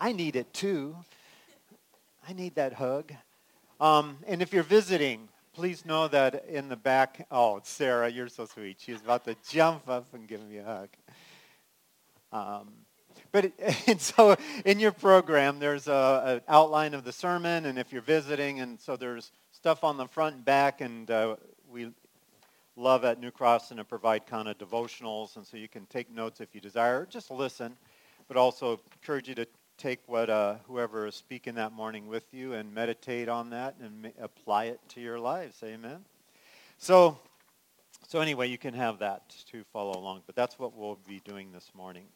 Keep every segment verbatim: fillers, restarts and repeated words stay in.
I need it too. I need that hug. Um, and if you're visiting, please know that in the back, oh, Sarah, you're so sweet. She's about to jump up and give me a hug. Um, but it, and so in your program, there's a, an outline of the sermon, and if you're visiting, and so there's stuff on the front and back, and uh, we love at New Cross and to provide kind of devotionals, and so you can take notes if you desire, or just listen, but also encourage you to take what uh, whoever is speaking that morning with you and meditate on that and ma- apply it to your lives. Amen. So, so anyway, you can have that to follow along, but that's what we'll be doing this morning.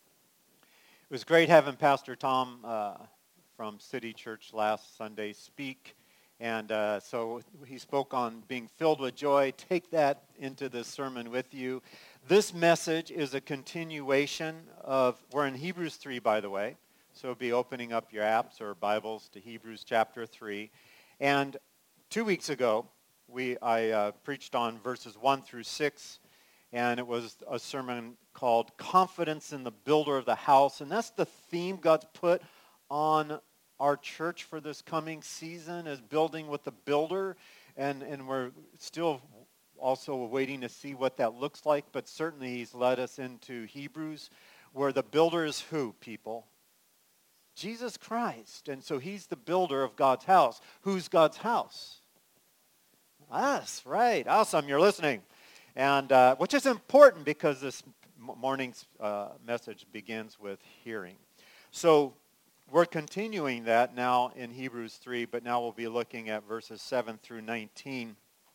It was great having Pastor Tom uh, from City Church last Sunday speak. And uh, so he spoke on being filled with joy. Take that into this sermon with you. This message is a continuation of, we're in Hebrews three, by the way. So be opening up your apps or Bibles to Hebrews chapter three. And two weeks ago, we I uh, preached on verses one through six. And it was a sermon called Confidence in the Builder of the House. And that's the theme God's put on our church for this coming season, is building with the builder. And, and we're still also waiting to see what that looks like. But certainly he's led us into Hebrews, where the builder is who, people? Jesus Christ. And so he's the builder of God's house. Who's God's house? Us, right. Awesome, you're listening. And uh, which is important because this morning's uh, message begins with hearing. So we're continuing that now in Hebrews three, but now we'll be looking at verses seven through nineteen.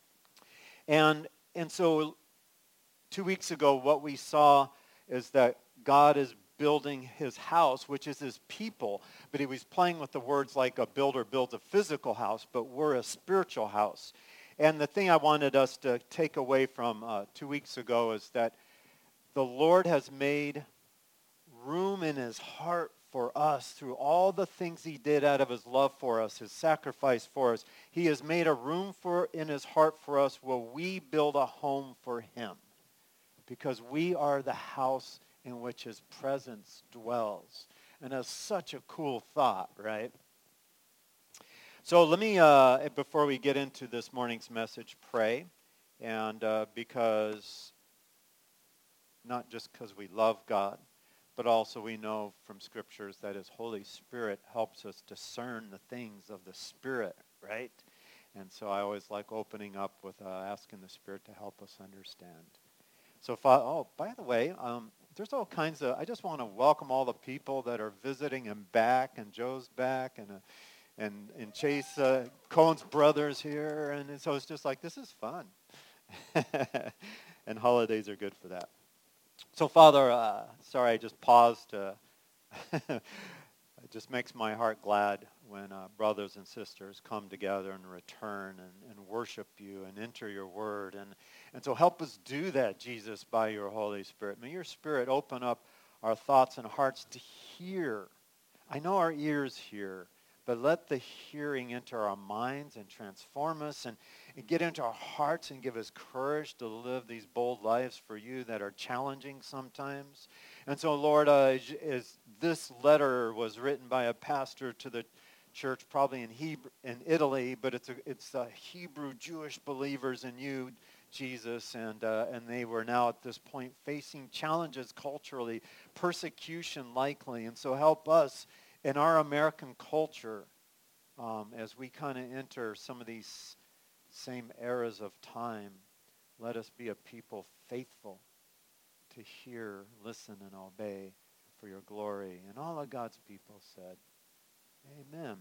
And and so two weeks ago, what we saw is that God is building his house, which is his people. But he was playing with the words like a builder builds a physical house, but we're a spiritual house. And the thing I wanted us to take away from uh, two weeks ago is that the Lord has made room in his heart for us through all the things he did out of his love for us, his sacrifice for us. He has made a room for in his heart for us where we build a home for him, because we are the house in which his presence dwells. And that's such a cool thought, right? So let me, uh, before we get into this morning's message, pray. And uh, because, not just because we love God, but also we know from scriptures that his Holy Spirit helps us discern the things of the Spirit, right? And so I always like opening up with uh, asking the Spirit to help us understand. So, if I, oh, by the way, um, there's all kinds of, I just want to welcome all the people that are visiting and back, and Joe's back, and uh, And and Chase uh, Cohen's brothers here, and so it's just like, this is fun. And holidays are good for that. So Father, uh, sorry I just paused. Uh, it just makes my heart glad when uh, brothers and sisters come together and return and, and worship you and enter your word. And, and so help us do that, Jesus, by your Holy Spirit. May your Spirit open up our thoughts and hearts to hear. I know our ears hear, but let the hearing enter our minds and transform us and, and get into our hearts and give us courage to live these bold lives for you that are challenging sometimes. And so, Lord, uh, as this letter was written by a pastor to the church, probably in Hebrew, in Italy, but it's a, it's a Hebrew Jewish believers in you, Jesus, and uh, and they were now at this point facing challenges culturally, persecution likely, and so help us in our American culture, um, as we kind of enter some of these same eras of time, let us be a people faithful to hear, listen, and obey for your glory. And all of God's people said, amen.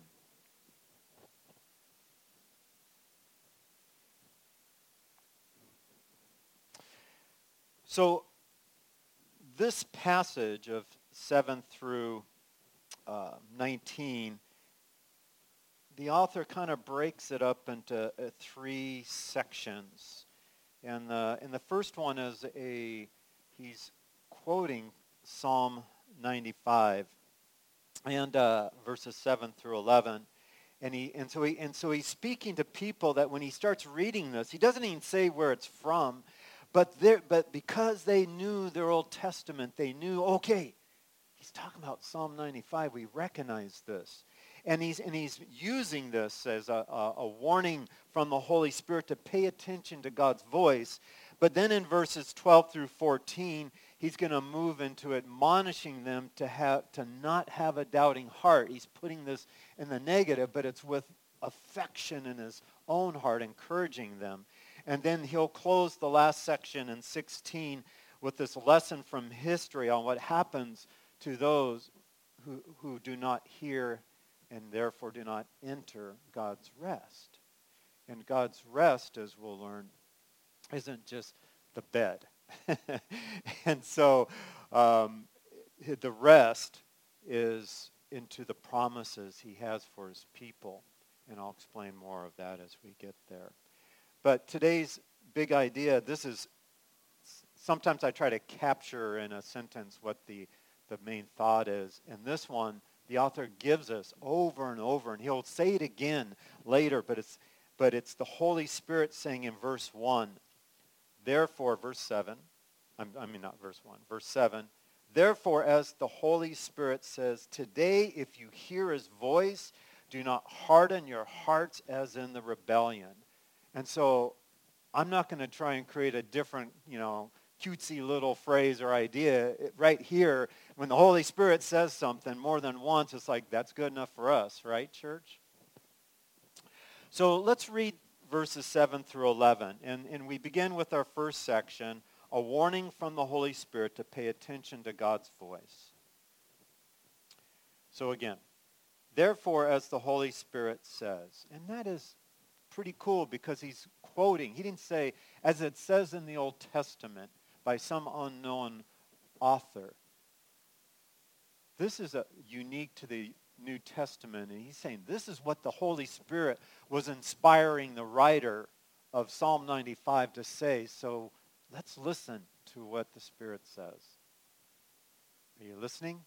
So this passage of seven through uh, nineteen, the author kind of breaks it up into uh, three sections. And the, and the first one is a, he's quoting Psalm ninety-five, and uh, verses seven through eleven. And he and so he and so he's speaking to people that when he starts reading this, he doesn't even say where it's from, but there but because they knew their Old Testament, they knew, okay, he's talking about Psalm ninety-five. We recognize this. And he's, and he's using this as a, a, a warning from the Holy Spirit to pay attention to God's voice. But then in verses twelve through fourteen, he's going to move into admonishing them to have to not have a doubting heart. He's putting this in the negative, but it's with affection in his own heart, encouraging them. And then he'll close the last section in sixteen with this lesson from history on what happens to those who, who do not hear and therefore do not enter God's rest. And God's rest, as we'll learn, isn't just the bed. And so um, the rest is into the promises he has for his people. And I'll explain more of that as we get there. But today's big idea, this is, sometimes I try to capture in a sentence what the, the main thought is. And this one, the author gives us over and over, and he'll say it again later, but it's but it's the Holy Spirit saying in verse one, therefore, verse seven, I'm, I mean not verse one, verse seven, therefore, as the Holy Spirit says, today if you hear his voice, do not harden your hearts as in the rebellion. And so I'm not going to try and create a different, you know, cutesy little phrase or idea. It, right here, when the Holy Spirit says something more than once, it's like, that's good enough for us, right, church? So let's read verses seven through eleven. And, and we begin with our first section, a warning from the Holy Spirit to pay attention to God's voice. So again, therefore, as the Holy Spirit says, and that is pretty cool because he's quoting. He didn't say, as it says in the Old Testament, by some unknown author. This is a, unique to the New Testament, and he's saying this is what the Holy Spirit was inspiring the writer of Psalm ninety-five to say. So let's listen to what the Spirit says. Are you listening?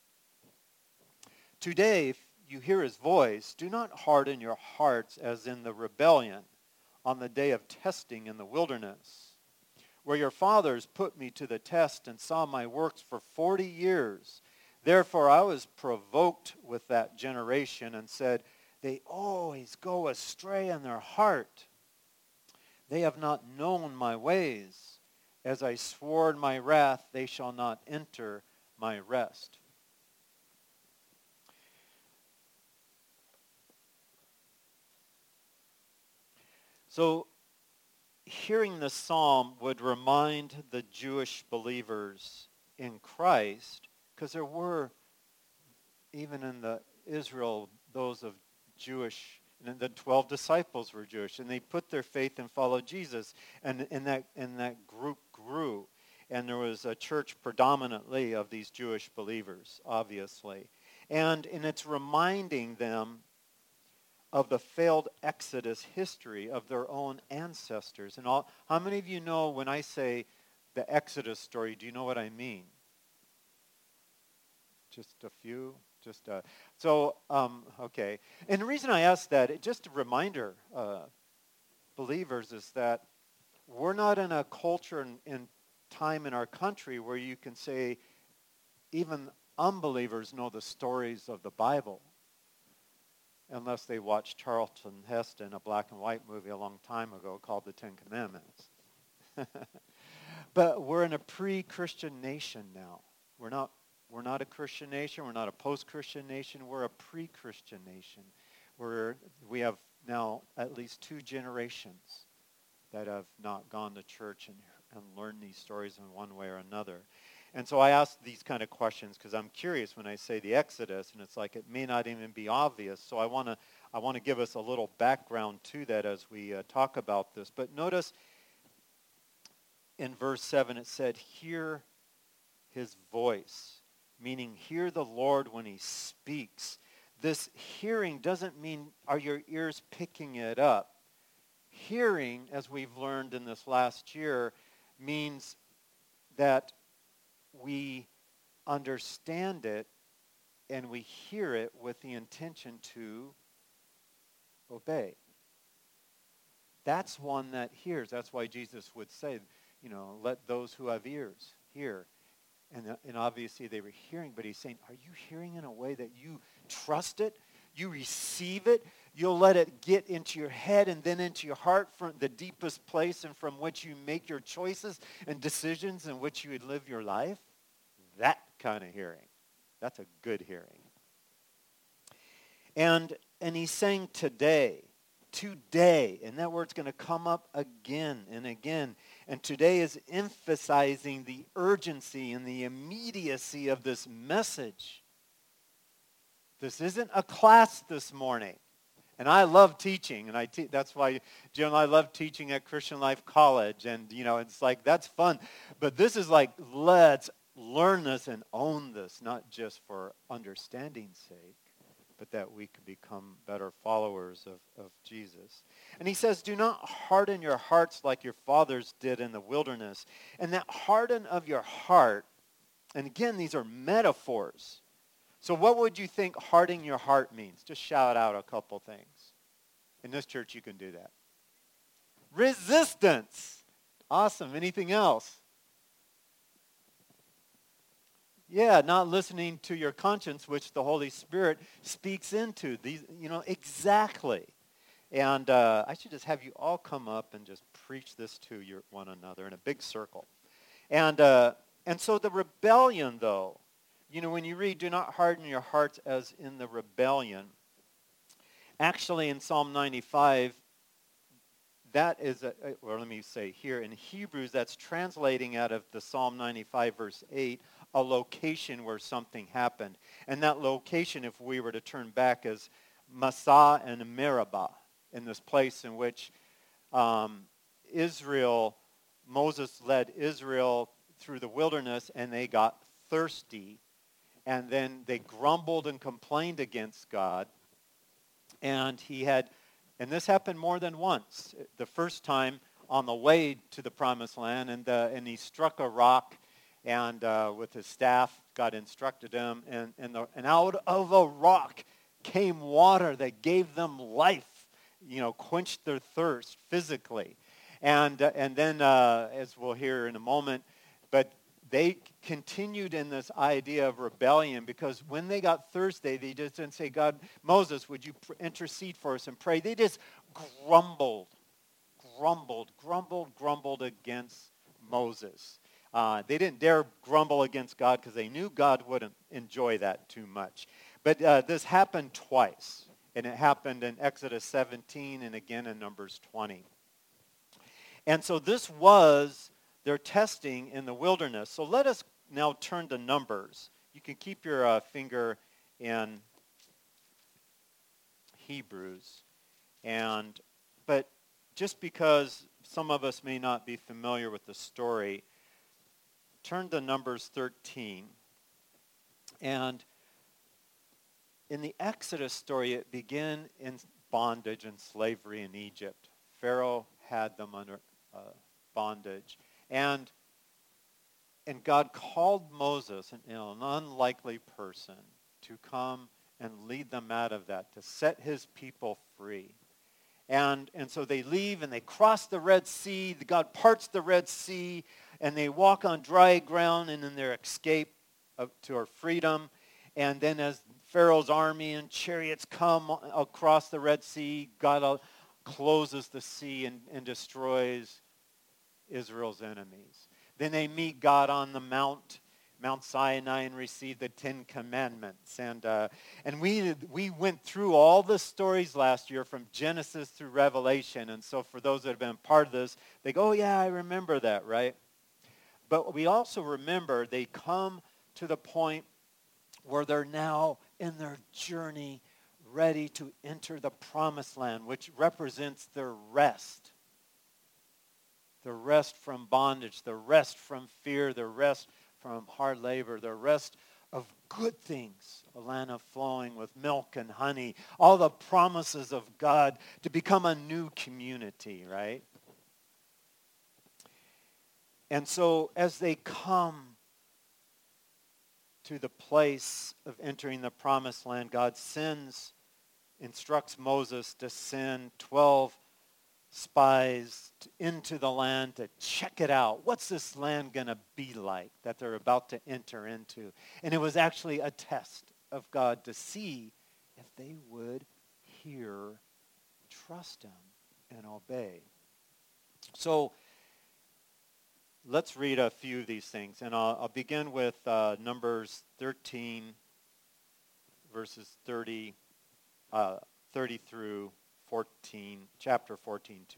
Today, if you hear his voice, do not harden your hearts as in the rebellion on the day of testing in the wilderness, where your fathers put me to the test and saw my works for forty years. Therefore I was provoked with that generation and said, they always go astray in their heart. They have not known my ways. As I swore in my wrath, they shall not enter my rest. So hearing this psalm would remind the Jewish believers in Christ, because there were, even in the Israel, those of Jewish, and the twelve disciples were Jewish, and they put their faith and followed Jesus, and, and, that, and that group grew. And there was a church predominantly of these Jewish believers, obviously. And, and it's reminding them of the failed Exodus history of their own ancestors. And all, how many of you know when I say the Exodus story, do you know what I mean? Just a few? Just uh, So, um, okay. And the reason I ask that, it, just a reminder, uh, believers, is that we're not in a culture and, and time in our country where you can say even unbelievers know the stories of the Bible, unless they watched Charlton Heston, a black and white movie a long time ago called The Ten Commandments. But we're in a pre-Christian nation now. We're not, we're not a Christian nation. We're not a post-Christian nation. We're a pre-Christian nation. We're, we have now at least two generations that have not gone to church and, and learned these stories in one way or another. And so I ask these kind of questions because I'm curious when I say the Exodus, and it's like it may not even be obvious. So I want to I want to give us a little background to that as we uh, talk about this. But notice in verse seven it said, hear his voice, meaning hear the Lord when he speaks. This hearing doesn't mean are your ears picking it up. Hearing, as we've learned in this last year, means that we understand it and we hear it with the intention to obey. That's one that hears. That's why Jesus would say, you know, let those who have ears hear. And, uh, and obviously they were hearing, but he's saying, are you hearing in a way that you trust it? You receive it? You'll let it get into your head and then into your heart from the deepest place and from which you make your choices and decisions in which you would live your life? That kind of hearing. That's a good hearing. And, and he's saying today, today, and that word's going to come up again and again. And today is emphasizing the urgency and the immediacy of this message. This isn't a class this morning. And I love teaching, and I te- that's why, Jim and I love teaching at Christian Life College. And, you know, it's like, that's fun. But this is like, let's learn this and own this, not just for understanding's sake, but that we could become better followers of, of Jesus. And he says, do not harden your hearts like your fathers did in the wilderness. And that harden of your heart, and again, these are metaphors. So what would you think hardening your heart means? Just shout out a couple things. In this church, you can do that. Resistance. Awesome. Anything else? Yeah, not listening to your conscience, which the Holy Spirit speaks into. These, you know, exactly. And uh, I should just have you all come up and just preach this to your one another in a big circle. And uh, and so the rebellion, though, you know, when you read, do not harden your hearts as in the rebellion. Actually, in Psalm ninety-five, that is, a, well, let me say here, in Hebrews, that's translating out of the Psalm ninety-five, verse eight, a location where something happened. And that location, if we were to turn back, is Massah and Meribah, in this place in which um, Israel, Moses led Israel through the wilderness, and they got thirsty. And then they grumbled and complained against God. And he had, and this happened more than once. The first time on the way to the promised land, and, uh, and he struck a rock, and uh, with his staff, God instructed him, and, and, the, and out of a rock came water that gave them life, you know, quenched their thirst physically. And, uh, and then, uh, as we'll hear in a moment, but they continued in this idea of rebellion, because when they got thirsty, they just didn't say, God, Moses, would you pr- intercede for us and pray? They just grumbled, grumbled, grumbled, grumbled against Moses. Uh, they didn't dare grumble against God because they knew God wouldn't enjoy that too much. But uh, this happened twice, and it happened in Exodus seventeen and again in Numbers twenty. And so this was their testing in the wilderness. So let us now turn to Numbers. You can keep your uh, finger in Hebrews. And but just because some of us may not be familiar with the story, turn to Numbers thirteen. And in the Exodus story, it began in bondage and slavery in Egypt. Pharaoh had them under uh, bondage. And and God called Moses, an, you know, an unlikely person, to come and lead them out of that, to set his people free. And and so they leave and they cross the Red Sea. God parts the Red Sea, and they walk on dry ground, and in their escape of, to our freedom. And then as Pharaoh's army and chariots come across the Red Sea, God uh, closes the sea and, and destroys Israel's enemies. Then they meet God on the Mount, Mount Sinai, and receive the Ten Commandments. And uh, and we we went through all the stories last year from Genesis through Revelation. And so for those that have been part of this, they go, oh yeah, I remember that, right? But we also remember they come to the point where they're now in their journey ready to enter the promised land, which represents their rest. The rest from bondage, the rest from fear, the rest from hard labor, the rest of good things, a land of flowing with milk and honey, all the promises of God to become a new community, right? And so as they come to the place of entering the promised land, God sends, instructs Moses to send twelve spies into the land to check it out. What's this land going to be like that they're about to enter into? And it was actually a test of God to see if they would hear, trust him, and obey. So let's read a few of these things. And I'll, I'll begin with uh, Numbers thirteen, verses thirty, uh, thirty through fourteen, chapter fourteen, two.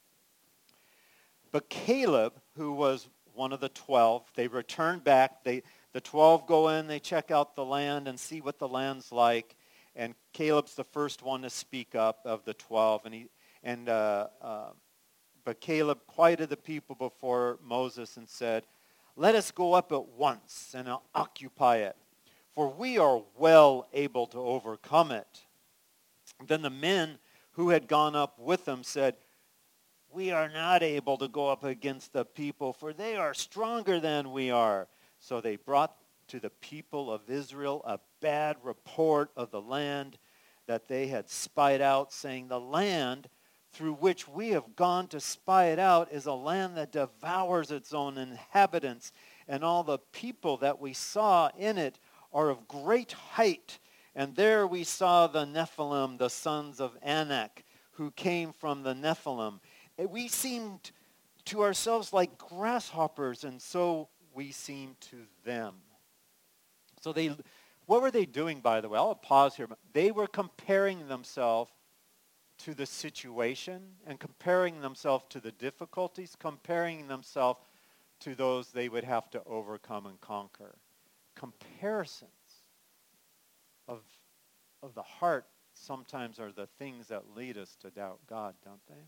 But Caleb, who was one of the twelve, they returned back. They, the twelve go in, they check out the land and see what the land's like. And Caleb's the first one to speak up of the twelve. And he, and uh, uh, but Caleb quieted the people before Moses and said, "Let us go up at once and occupy it, for we are well able to overcome it." Then the men who had gone up with them said, "We are not able to go up against the people, for they are stronger than we are." So they brought to the people of Israel a bad report of the land that they had spied out, saying, "The land through which we have gone to spy it out is a land that devours its own inhabitants, and all the people that we saw in it are of great height. And there we saw the Nephilim, the sons of Anak, who came from the Nephilim. We seemed to ourselves like grasshoppers, and so we seemed to them." So they, what were they doing, by the way? I'll pause here. They were comparing themselves to the situation and comparing themselves to the difficulties, comparing themselves to those they would have to overcome and conquer. Comparisons of, of the heart sometimes are the things that lead us to doubt God, don't they?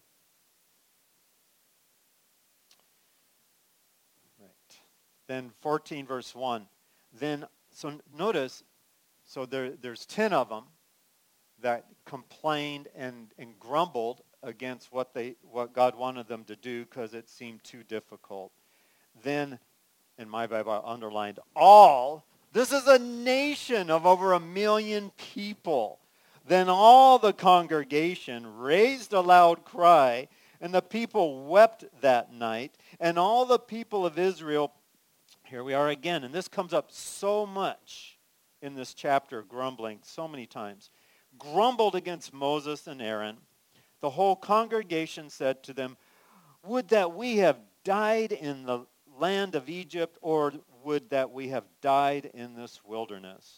Right. Then fourteen verse one. Then, so notice, so there, there's ten of them that complained and, and grumbled against what they what God wanted them to do because it seemed too difficult. Then, in my Bible, I underlined all. This is a nation of over a million people. Then all the congregation raised a loud cry, and the people wept that night. And all the people of Israel, here we are again, and this comes up so much in this chapter, grumbling so many times, grumbled against Moses and Aaron. The whole congregation said to them, "Would that we have died in the land of Egypt, or would that we have died in this wilderness?"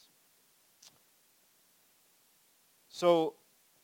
So,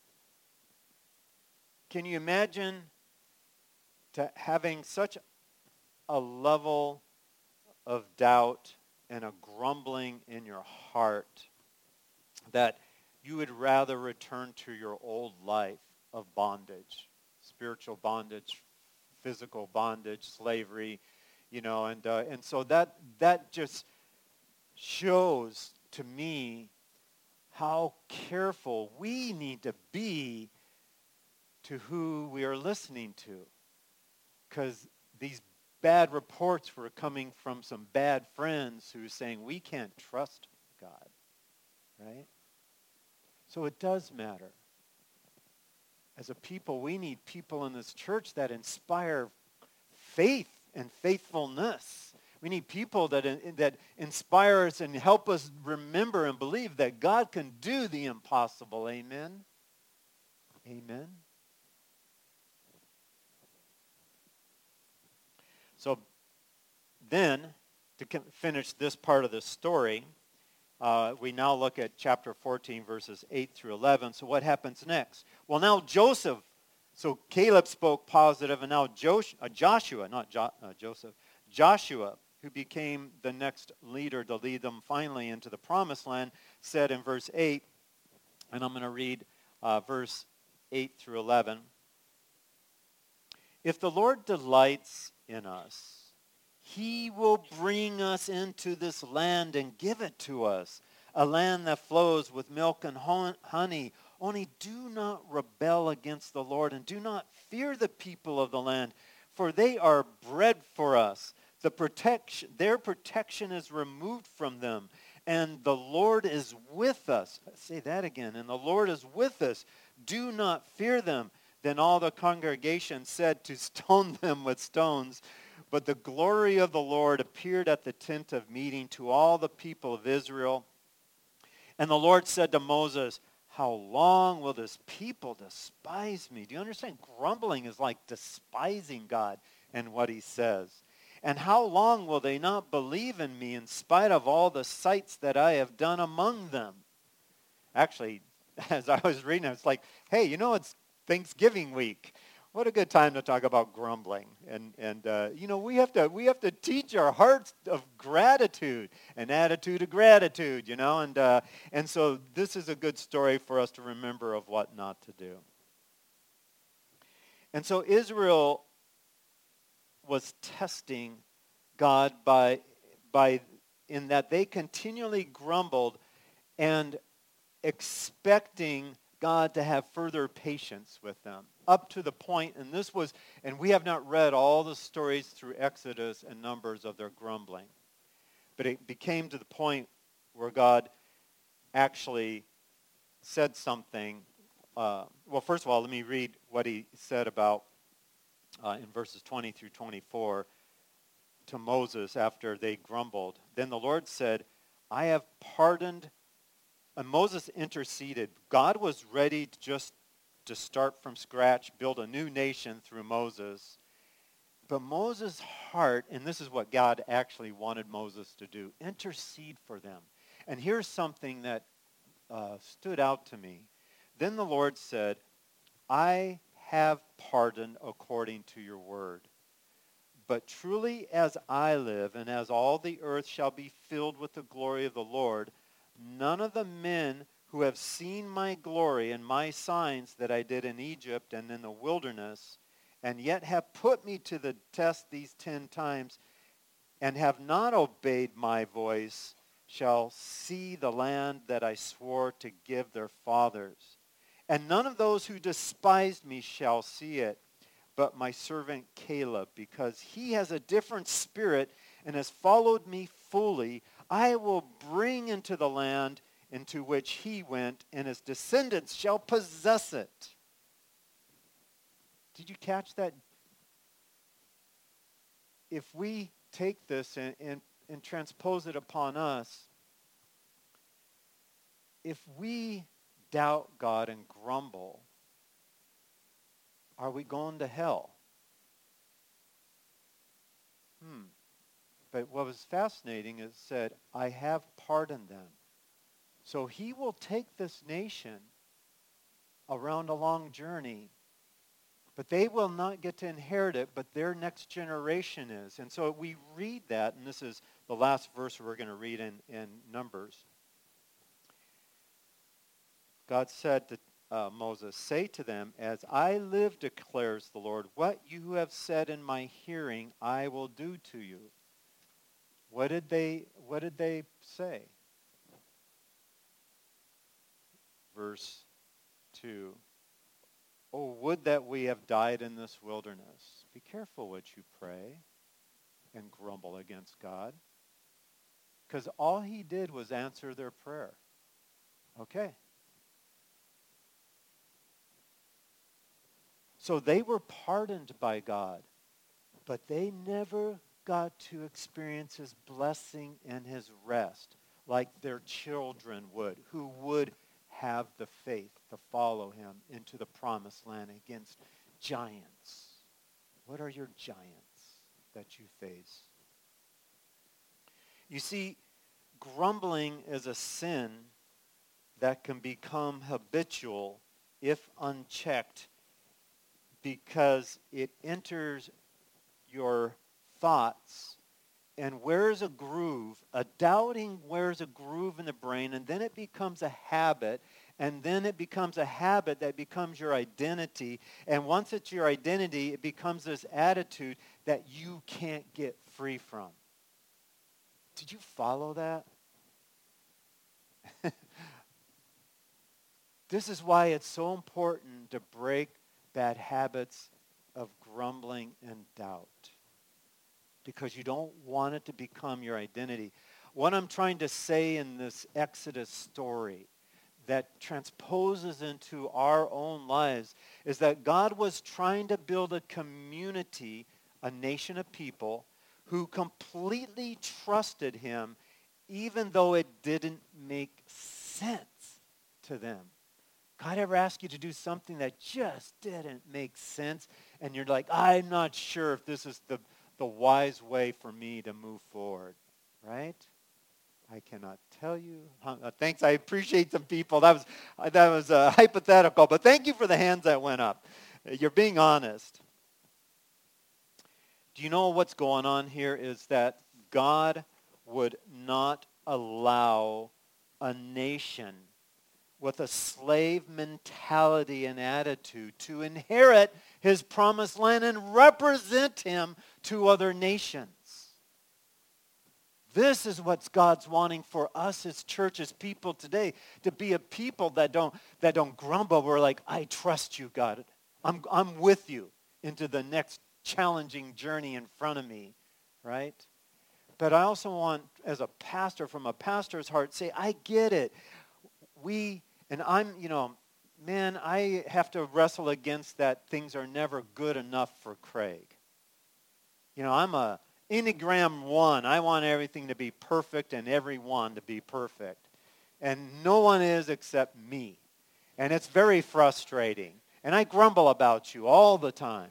can you imagine to having such a level of doubt and a grumbling in your heart that you would rather return to your old life of bondage, spiritual bondage, physical bondage, slavery, you know, and uh, and so that that just shows to me how careful we need to be to who we are listening to, because these bad reports were coming from some bad friends who were saying we can't trust God, right? So it does matter. As a people, we need people in this church that inspire faith and faithfulness. We need people that, that inspire us and help us remember and believe that God can do the impossible. Amen? Amen? So then, to finish this part of the story, uh, we now look at chapter fourteen, verses eight through eleven. So what happens next? Well, now Joseph, so Caleb spoke positive, and now Josh, uh, Joshua, not jo- uh, Joseph, Joshua, who became the next leader to lead them finally into the promised land, said in verse eight, and I'm going to read uh, verse eight through eleven. "If the Lord delights in us, he will bring us into this land and give it to us, a land that flows with milk and honey. Only do not rebel against the Lord, and do not fear the people of the land, for they are bread for us. The protection, their protection is removed from them, and the Lord is with us." Say that again. "And the Lord is with us. Do not fear them. Then all the congregation said to stone them with stones. But the glory of the Lord appeared at the tent of meeting to all the people of Israel. And the Lord said to Moses, how long will this people despise me? Do you understand? Grumbling is like despising God and what he says. And how long will they not believe in me in spite of all the sights that I have done among them? Actually, as I was reading, it's like, hey, you know, it's Thanksgiving week. What a good time to talk about grumbling. And, and uh, you know, we have to we have to teach our hearts of gratitude, an attitude of gratitude, you know. And, uh, and so this is a good story for us to remember of what not to do. And so Israel was testing God by, by in that they continually grumbled and expecting God to have further patience with them, up to the point, and this was, and we have not read all the stories through Exodus and Numbers of their grumbling, but it became to the point where God actually said something. Uh, well, first of all, let me read what he said about uh, in verses twenty through twenty-four to Moses after they grumbled. Then the Lord said, I have pardoned. And Moses interceded. God was ready to just to start from scratch, build a new nation through Moses. But Moses' heart, and this is what God actually wanted Moses to do, intercede for them. And here's something that uh, stood out to me. Then the Lord said, I have pardoned according to your word. But truly as I live, and as all the earth shall be filled with the glory of the Lord, none of the men who have seen my glory and my signs that I did in Egypt and in the wilderness, and yet have put me to the test these ten times, and have not obeyed my voice, shall see the land that I swore to give their fathers. And none of those who despised me shall see it, but my servant Caleb, because he has a different spirit and has followed me fully, I will bring into the land into which he went, and his descendants shall possess it. Did you catch that? If we take this and, and, and transpose it upon us, if we doubt God and grumble, are we going to hell? Hmm. But what was fascinating is it said, I have pardoned them. So he will take this nation around a long journey, but they will not get to inherit it, but their next generation is. And so we read that, and this is the last verse we're going to read in, in Numbers. God said to uh, Moses, say to them, as I live, declares the Lord, what you have said in my hearing, I will do to you. What did they, what did they say? Verse two. Oh, would that we have died in this wilderness. Be careful what you pray and grumble against God. Because all he did was answer their prayer. Okay. So they were pardoned by God, but they never got to experience his blessing and his rest like their children would, who would have the faith to follow him into the promised land against giants. What are your giants that you face? You see, grumbling is a sin that can become habitual if unchecked, because it enters your thoughts and wears a groove. A doubting wears a groove in the brain, and then it becomes a habit, and then it becomes a habit that becomes your identity. And once it's your identity, it becomes this attitude that you can't get free from. Did you follow that? This is why it's so important to break bad habits of grumbling and doubt, because you don't want it to become your identity. What I'm trying to say in this Exodus story, that transposes into our own lives is that God was trying to build a community, a nation of people who completely trusted him even though it didn't make sense to them. God ever asked you to do something that just didn't make sense and you're like, I'm not sure if this is the, the wise way for me to move forward, right? I cannot tell you. Uh, thanks. I appreciate some people. That was uh, that was uh, hypothetical, but thank you for the hands that went up. You're being honest. Do you know what's going on here is that God would not allow a nation with a slave mentality and attitude to inherit his promised land and represent him to other nations. This is what God's wanting for us as church, as people today, to be a people that don't that don't grumble. We're like, I trust you, God. I'm I'm with you into the next challenging journey in front of me, right? But I also want, as a pastor, from a pastor's heart, say, I get it. We, and I'm, you know, man, I have to wrestle against that things are never good enough for Craig. You know, I'm a Enneagram one. I want everything to be perfect and everyone to be perfect. And no one is except me. And it's very frustrating. And I grumble about you all the time.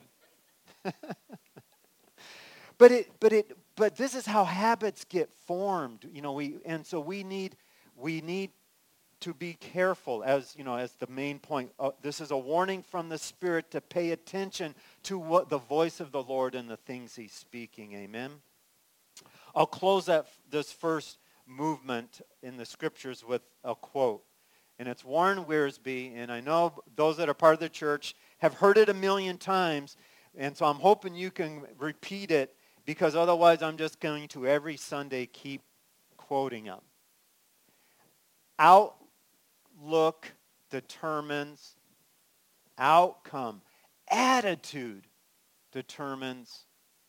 but it but it but this is how habits get formed. You know, we and so we need we need to be careful, as you know, as the main point. Uh, this is a warning from the Spirit to pay attention to what the voice of the Lord and the things he's speaking. Amen. I'll close that this first movement in the scriptures with a quote. And it's Warren Wiersbe, and I know those that are part of the church have heard it a million times, and so I'm hoping you can repeat it, because otherwise I'm just going to every Sunday keep quoting them. Outlook determines outcome. Attitude determines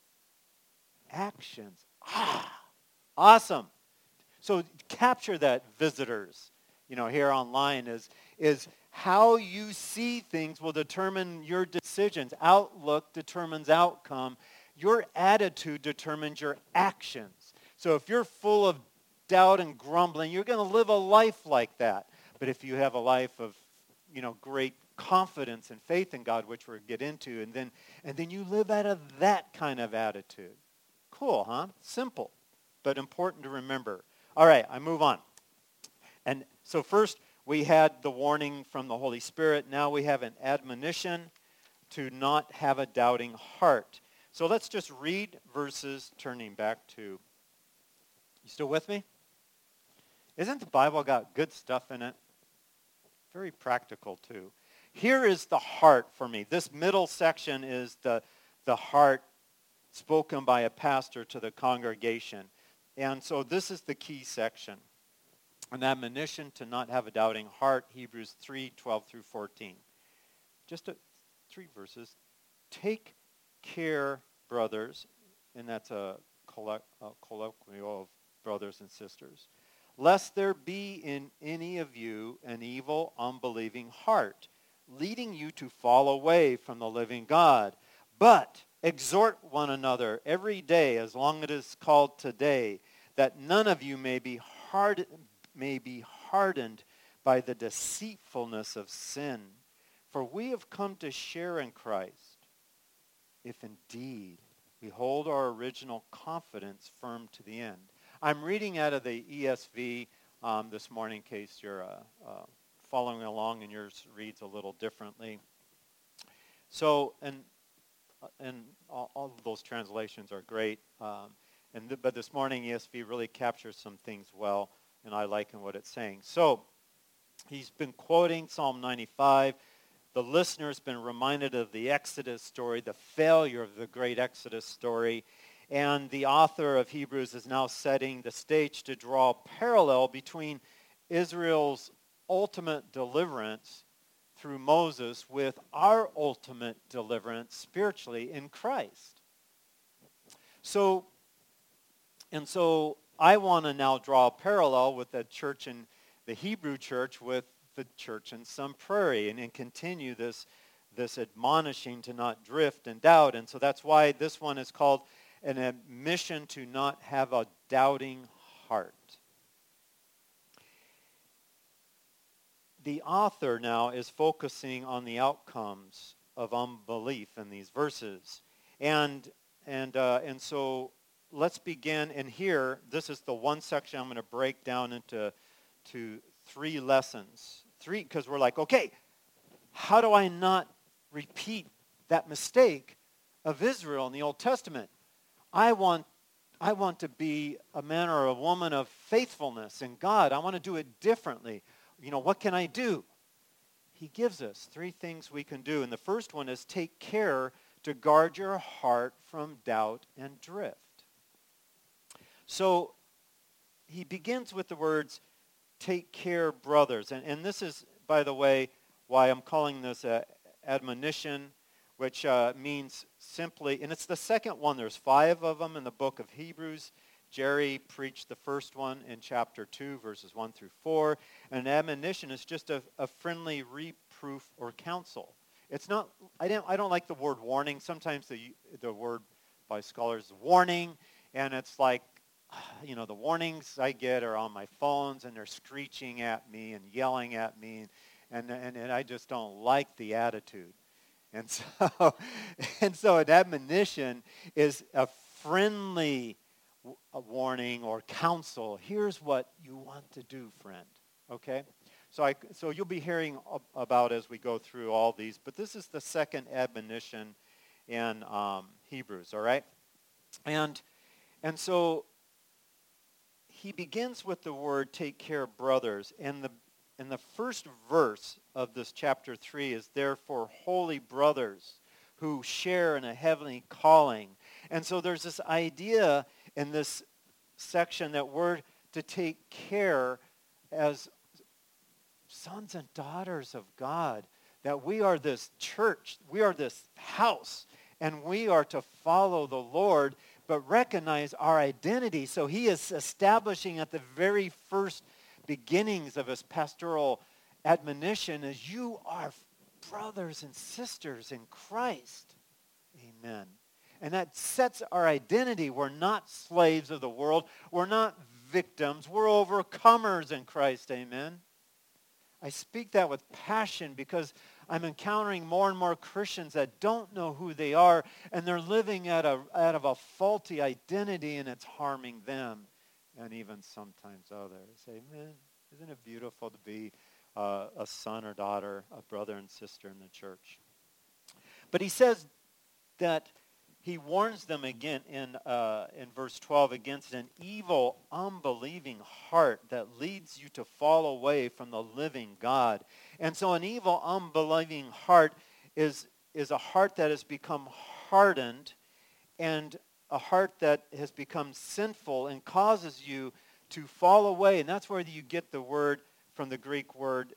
actions. Ah, awesome. So capture that, visitors, you know, here online, is, is how you see things will determine your decisions. Outlook determines outcome. Your attitude determines your actions. So if you're full of doubt and grumbling, you're going to live a life like that. But if you have a life of, you know, great confidence and faith in God, which we'll get into, and then and then you live out of that kind of attitude. Cool, huh? Simple, but important to remember. All right, I move on. And so first we had the warning from the Holy Spirit. Now we have an admonition to not have a doubting heart. So let's just read verses, turning back to, you still with me? Isn't the Bible got good stuff in it? Very practical too. Here is the heart for me. This middle section is the, the heart spoken by a pastor to the congregation. And so this is the key section. An admonition to not have a doubting heart, Hebrews three, twelve through fourteen. Just a, three verses. Take care, brothers, and that's a, collect, a colloquial of brothers and sisters, lest there be in any of you an evil, unbelieving heart, leading you to fall away from the living God. But exhort one another every day, as long as it is called today, that none of you may be hard, may be hardened by the deceitfulness of sin. For we have come to share in Christ, if indeed we hold our original confidence firm to the end. I'm reading out of the E S V um, this morning, in case you're uh, uh, following along and yours reads a little differently. So, and and all, all of those translations are great. Um, and th- but this morning, E S V really captures some things well, and I like in what it's saying. So, he's been quoting Psalm ninety-five. The listener's been reminded of the Exodus story, the failure of the great Exodus story. And the author of Hebrews is now setting the stage to draw a parallel between Israel's ultimate deliverance through Moses with our ultimate deliverance spiritually in Christ. So, and so I want to now draw a parallel with the church in the Hebrew church with the church in some prairie and, and continue this, this admonishing to not drift and doubt. And so that's why this one is called an admission to not have a doubting heart. The author now is focusing on the outcomes of unbelief in these verses. And and uh, and so let's begin. And here, this is the one section I'm going to break down into to three lessons. Three, because we're like, okay, how do I not repeat that mistake of Israel in the Old Testament? I want I want to be a man or a woman of faithfulness in God. I want to do it differently. You know, what can I do? He gives us three things we can do. And the first one is take care to guard your heart from doubt and drift. So he begins with the words, take care, brothers. And, and this is, by the way, why I'm calling this a admonition, which uh, means simply, and it's the second one. There's five of them in the book of Hebrews. Jerry preached the first one in chapter two, verses one through four. And an admonition is just a, a friendly reproof or counsel. It's not, I don't, I don't like the word warning. Sometimes the, the word by scholars is warning, and it's like, you know, the warnings I get are on my phones, and they're screeching at me and yelling at me, and, and, and I just don't like the attitude. And so, and so an admonition is a friendly a warning or counsel. Here's what you want to do, friend. Okay? So I so you'll be hearing about as we go through all these, but this is the second admonition in um, Hebrews, all right? And and so he begins with the word take care, brothers, and the and the first verse of this chapter three is therefore holy brothers who share in a heavenly calling. And so there's this idea in this section that we're to take care as sons and daughters of God, that we are this church, we are this house, and we are to follow the Lord, but recognize our identity. So he is establishing at the very first beginnings of his pastoral admonition as you are brothers and sisters in Christ. Amen. And that sets our identity. We're not slaves of the world. We're not victims. We're overcomers in Christ. Amen. I speak that with passion because I'm encountering more and more Christians that don't know who they are, and they're living out of, out of a faulty identity, and it's harming them and even sometimes others. Amen. Isn't it beautiful to be uh, a son or daughter, a brother and sister in the church? But he says that he warns them again in uh, in verse twelve against an evil, unbelieving heart that leads you to fall away from the living God. And so an evil, unbelieving heart is, is a heart that has become hardened and a heart that has become sinful and causes you to fall away. And that's where you get the word from the Greek word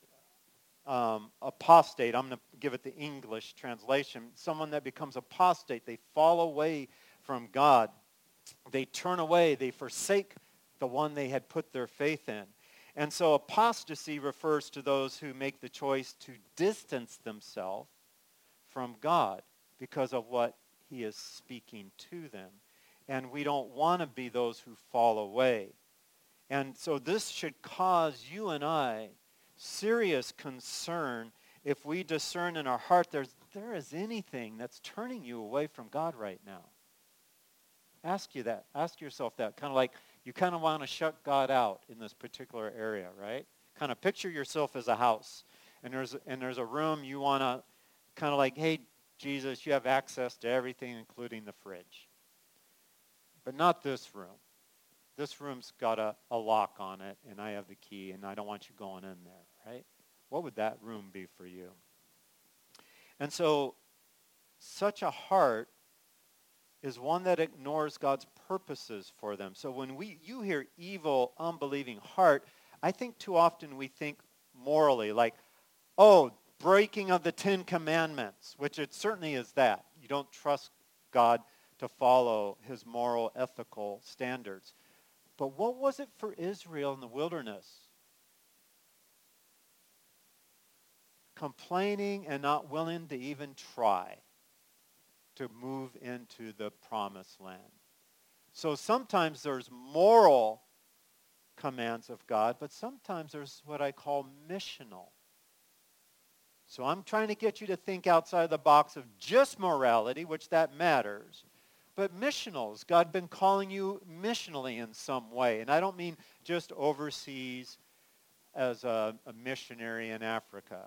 Um, apostate. I'm going to give it the English translation. Someone that becomes apostate, they fall away from God. They turn away. They forsake the one they had put their faith in. And so apostasy refers to those who make the choice to distance themselves from God because of what he is speaking to them. And we don't want to be those who fall away. And so this should cause you and I serious concern if we discern in our heart there's there is anything that's turning you away from God right now. Ask you that. Ask yourself that. Kind of like you kind of want to shut God out in this particular area, right? Kind of picture yourself as a house, and there's and there's a room you want to kind of like, hey, Jesus, you have access to everything, including the fridge. But not this room. This room's got a, a lock on it, and I have the key, and I don't want you going in there, right? What would that room be for you? And so such a heart is one that ignores God's purposes for them. So when we you hear evil, unbelieving heart, I think too often we think morally, like, oh, breaking of the Ten Commandments, which it certainly is that. You don't trust God to follow his moral, ethical standards. But what was it for Israel in the wilderness? complaining and not willing to even try to move into the promised land. So sometimes there's moral commands of God, but sometimes there's what I call missional. So I'm trying to get you to think outside the box of just morality, which that matters, but missional. Has God been calling you missionally in some way? And I don't mean just overseas as a, a missionary in Africa.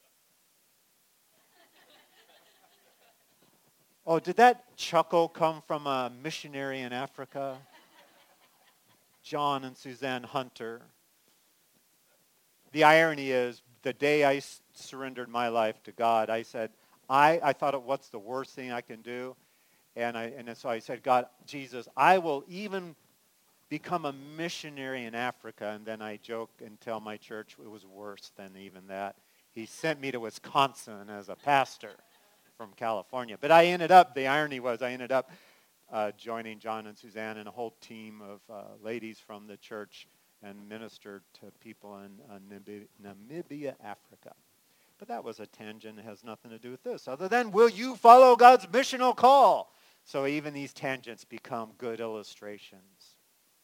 Oh, did that chuckle come from a missionary in Africa? John and Suzanne Hunter. The irony is, the day I s- surrendered my life to God, I said, I, I thought, what's the worst thing I can do? And, I, and so I said, God, Jesus, I will even become a missionary in Africa. And then I joke and tell my church it was worse than even that. He sent me to Wisconsin as a pastor from California. But I ended up, the irony was, I ended up uh, joining John and Suzanne and a whole team of uh, ladies from the church and ministered to people in uh, Namib- Namibia, Africa. But that was a tangent. It has nothing to do with this, other than, will you follow God's missional call? So even these tangents become good illustrations.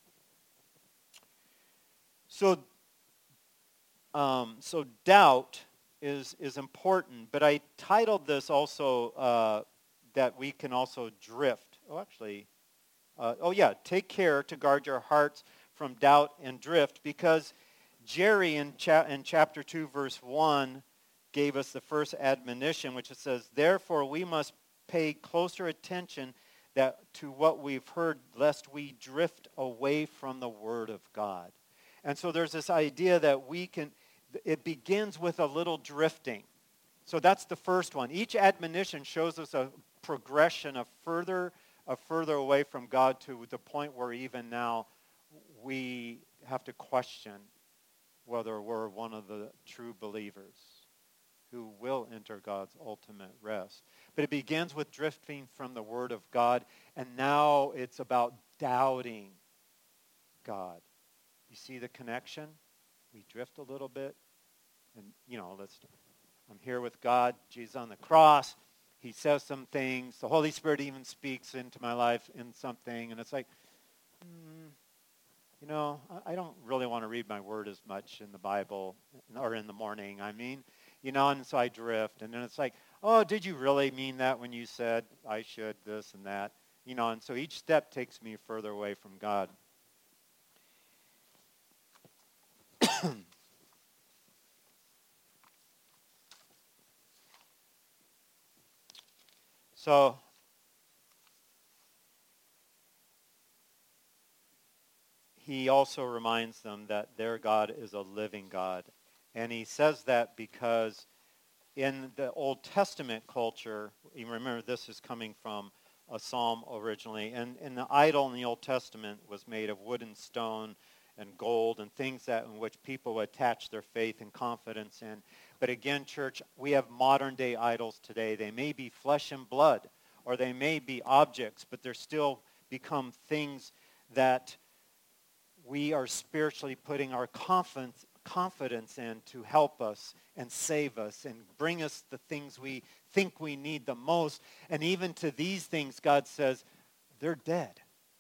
So, um, so doubt is is important, but I titled this also uh, that we can also drift. Oh, actually, uh, oh yeah, take care to guard your hearts from doubt and drift, because Jerry in, cha- in chapter two, verse one, gave us the first admonition, which it says, therefore we must pay closer attention that to what we've heard, lest we drift away from the word of God. And so there's this idea that we can, it begins with a little drifting. So that's the first one. Each admonition shows us a progression of further, of further away from God to the point where even now we have to question whether we're one of the true believers who will enter God's ultimate rest. But it begins with drifting from the Word of God, and now it's about doubting God. You see the connection? We drift a little bit, and, you know, let's, I'm here with God, Jesus on the cross, he says some things, the Holy Spirit even speaks into my life in something, and it's like, hmm, you know, I don't really want to read my word as much in the Bible, or in the morning, I mean. You know, and so I drift. And then it's like, oh, did you really mean that when you said I should this and that? You know, and so each step takes me further away from God. So he also reminds them that their God is a living God. And he says that because in the Old Testament culture, you remember this is coming from a psalm originally, and, and the idol in the Old Testament was made of wood and stone and gold and things that in which people attach their faith and confidence in. But again, church, we have modern day idols today. They may be flesh and blood, or they may be objects, but they're still become things that we are spiritually putting our confidence confidence in to help us and save us and bring us the things we think we need the most. And even to these things, God says, they're dead.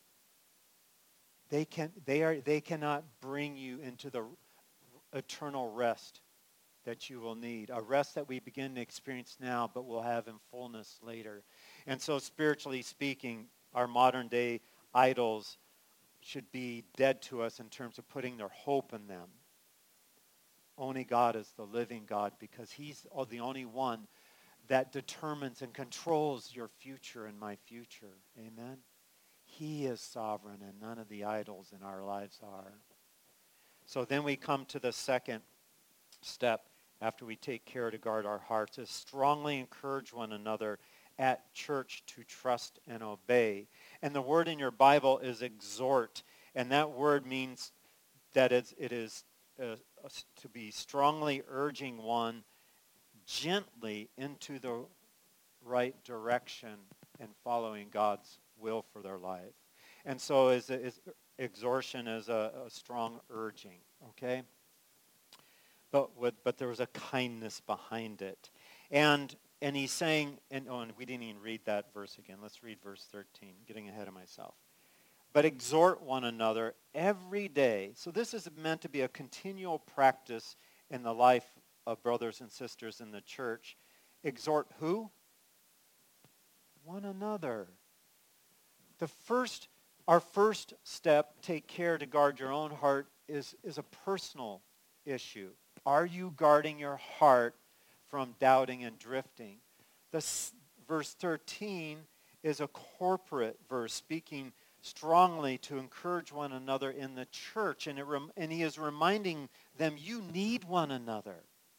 They can they are they cannot bring you into the eternal rest that you will need, a rest that we begin to experience now but will have in fullness later. And so spiritually speaking, our modern day idols should be dead to us in terms of putting their hope in them. Only God is the living God, because he's the only one that determines and controls your future and my future. Amen? He is sovereign, and none of the idols in our lives are. So then we come to the second step after we take care to guard our hearts, is strongly encourage one another at church to trust and obey. And the word in your Bible is exhort, and that word means that it's, it is uh, to be strongly urging one gently into the right direction and following God's will for their life. And so is, is exhortation is a, a strong urging, okay? but with, but there was a kindness behind it. And and he's saying, and, oh, and we didn't even read that verse again. Let's read verse thirteen, getting ahead of myself. But exhort one another every day. So this is meant to be a continual practice in the life of brothers and sisters in the church. Exhort who? One another. The first, our first step, take care to guard your own heart, is, is a personal issue. Are you guarding your heart from doubting and drifting? This, verse thirteen is a corporate verse, speaking strongly to encourage one another in the church. And, it rem- and he is reminding them, you need one another.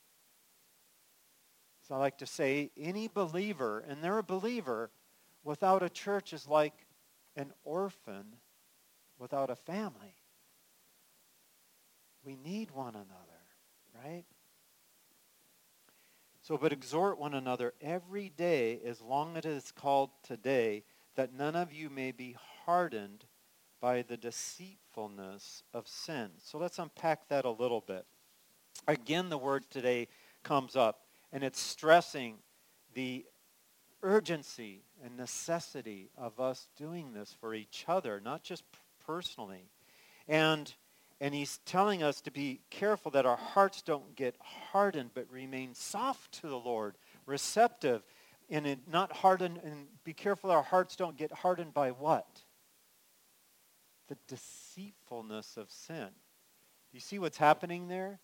So I like to say, any believer, and they're a believer, without a church is like an orphan without a family. We need one another, right? So, but exhort one another every day, as long as it is called today, that none of you may be hardened by the deceitfulness of sin. So let's unpack that a little bit. Again, the word today comes up, and it's stressing the urgency and necessity of us doing this for each other, not just personally. And and he's telling us to be careful that our hearts don't get hardened, but remain soft to the Lord, receptive, and it not hardened, and be careful our hearts don't get hardened by what? The deceitfulness of sin. Do you see what's happening there?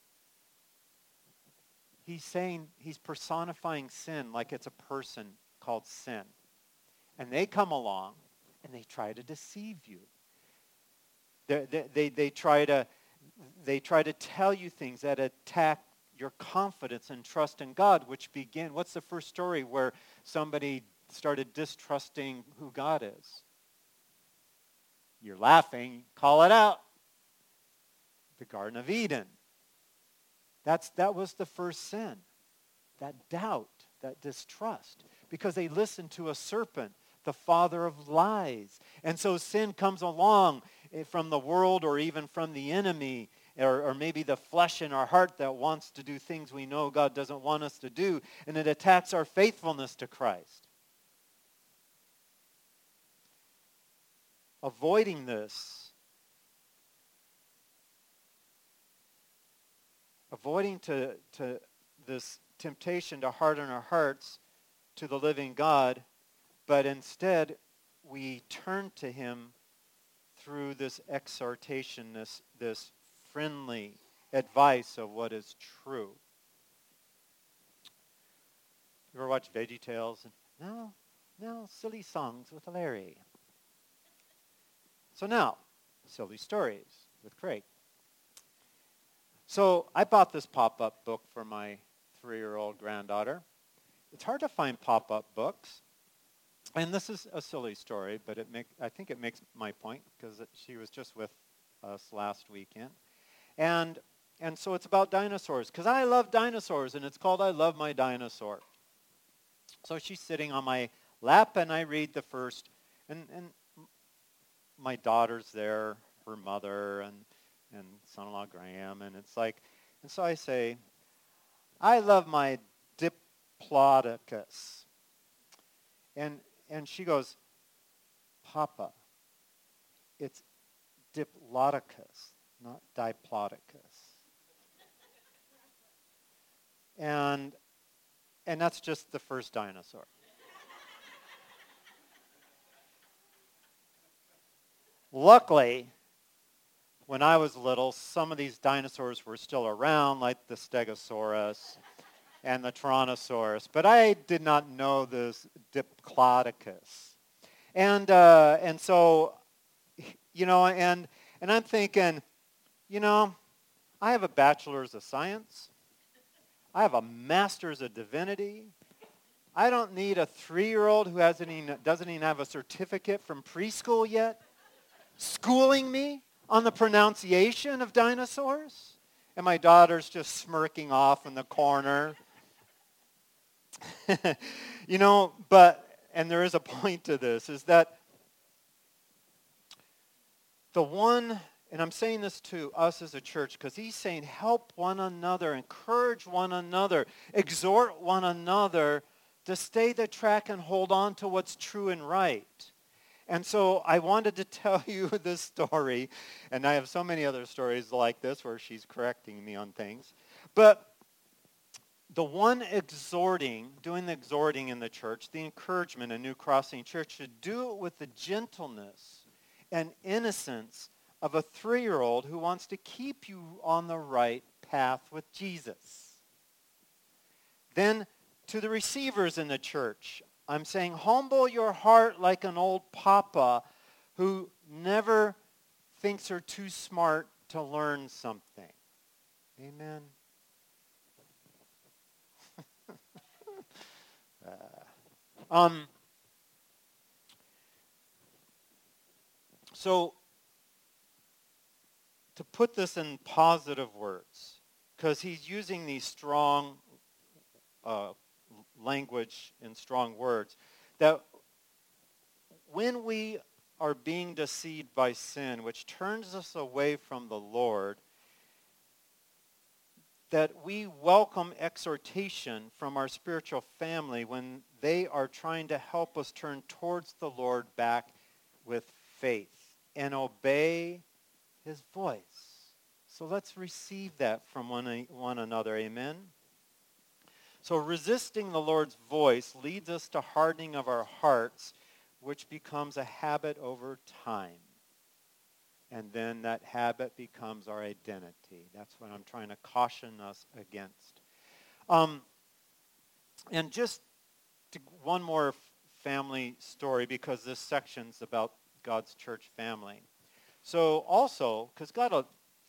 He's saying, he's personifying sin like it's a person called sin. And they come along and they try to deceive you. They, they, they, they, try to, they try to tell you things that attack your confidence and trust in God, which begin, what's the first story where somebody started distrusting who God is? You're laughing, call it out. The Garden of Eden. That's, that was the first sin, that doubt, that distrust, because they listened to a serpent, the father of lies. And so sin comes along from the world or even from the enemy, or, or maybe the flesh in our heart that wants to do things we know God doesn't want us to do, and it attacks our faithfulness to Christ. Avoiding this, avoiding to, to this temptation to harden our hearts to the living God, but instead we turn to him through this exhortation, this, this friendly advice of what is true. You ever watch VeggieTales? No, no, silly songs with Larry. So now, silly stories with Craig. So I bought this pop-up book for my three-year-old granddaughter. It's hard to find pop-up books. And this is a silly story, but it make, I think it makes my point because she was just with us last weekend. And and so it's about dinosaurs because I love dinosaurs, and it's called I Love My Dinosaur. So she's sitting on my lap, and I read the first, and, and my daughter's there, her mother, and and son-in-law Graham, and it's like, and so I say, I love my Diplodocus. And and she goes, Papa, it's Diplodocus, not Diplodocus. and and that's just the first dinosaur. Luckily, when I was little, some of these dinosaurs were still around, like the Stegosaurus and the Tyrannosaurus, but I did not know this Diplodocus. And uh, and so, you know, and and I'm thinking, you know, I have a bachelor's of science. I have a master's of divinity. I don't need a three-year-old who hasn't even, doesn't even have a certificate from preschool yet schooling me on the pronunciation of dinosaurs. And my daughter's just smirking off in the corner. You know, but, and there is a point to this, is that the one And I'm saying this to us as a church because he's saying help one another, encourage one another, exhort one another to stay the track and hold on to what's true and right. And so I wanted to tell you this story, and I have so many other stories like this where she's correcting me on things. But the one exhorting, doing the exhorting in the church, the encouragement in New Crossing Church, should do it with the gentleness and innocence of a three-year-old who wants to keep you on the right path with Jesus. Then to the receivers in the church, I'm saying humble your heart like an old papa who never thinks they're too smart to learn something. Amen. uh, um, so to put this in positive words, because he's using these strong uh, language and strong words, that when we are being deceived by sin, which turns us away from the Lord, that we welcome exhortation from our spiritual family when they are trying to help us turn towards the Lord back with faith and obey his voice. So let's receive that from one, one another. Amen? So resisting the Lord's voice leads us to hardening of our hearts, which becomes a habit over time. And then that habit becomes our identity. That's what I'm trying to caution us against. Um, and just to, one more family story, because this section's about God's church family. So also, because God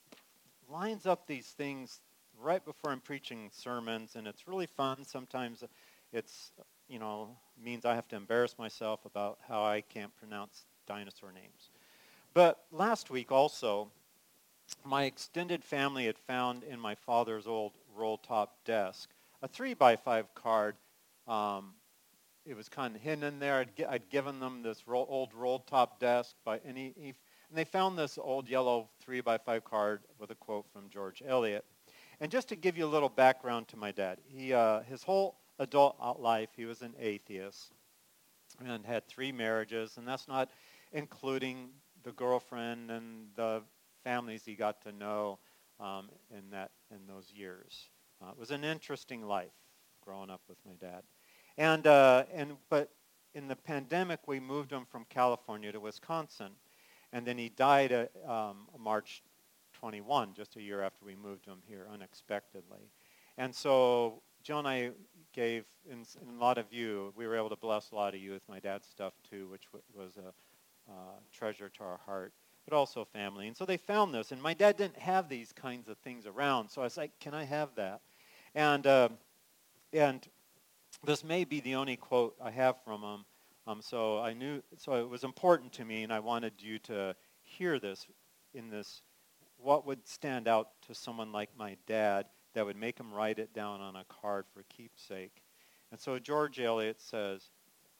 lines up these things right before I'm preaching sermons, and it's really fun. Sometimes it's, you know, means I have to embarrass myself about how I can't pronounce dinosaur names. But last week also, my extended family had found in my father's old roll-top desk a three by five card. Um, it was kind of hidden in there. I'd, I'd given them this roll, old roll-top desk, by, and, he, he, and they found this old yellow three by five card with a quote from George Eliot. And just to give you a little background to my dad, he uh, his whole adult life he was an atheist and had three marriages, and that's not including the girlfriend and the families he got to know um, in that in those years. Uh, it was an interesting life growing up with my dad, and uh, and but in the pandemic we moved him from California to Wisconsin, and then he died at um, March twenty-first, just a year after we moved him here unexpectedly, and so Joe and I gave in, in a lot of you. We were able to bless a lot of you with my dad's stuff too, which w- was a Uh, treasure to our heart, but also family. And so they found this, and my dad didn't have these kinds of things around, so I was like, can I have that? And uh, and this may be the only quote I have from him, um, so I knew, so it was important to me, and I wanted you to hear this in this, what would stand out to someone like my dad that would make him write it down on a card for keepsake. And so George Eliot says,